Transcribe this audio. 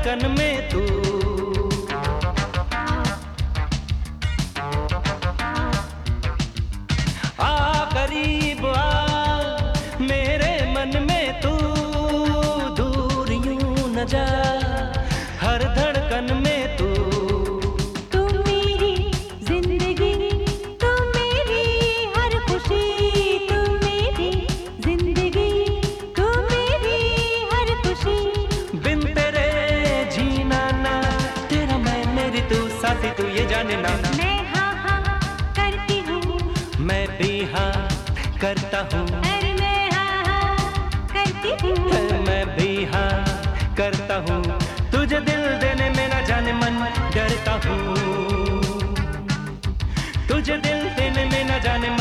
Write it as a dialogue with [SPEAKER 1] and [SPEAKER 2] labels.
[SPEAKER 1] धड़कन में तू। आ करीब आ मेरे मन में तू, दूर यूं न जा हर धड़कन में तू।
[SPEAKER 2] तू मेरी जिंदगी, तू मेरी हर खुशी, तू मेरी जिंदगी, तू मेरी हर खुशी।
[SPEAKER 1] बिन तेरे जीना ना, तेरा मैं मेरी तू, साथी तू ये जाने ना।
[SPEAKER 2] मैं हाँ हाँ करती हूँ,
[SPEAKER 1] मैं भी हाँ करता हूँ,
[SPEAKER 2] अरे मैं हाँ हाँ करती हूँ।
[SPEAKER 1] मैं भी हाँ करता हूँ। तुझे दिल देने में ना जाने मन डरता हूँ, तुझे दिल देने में ना जाने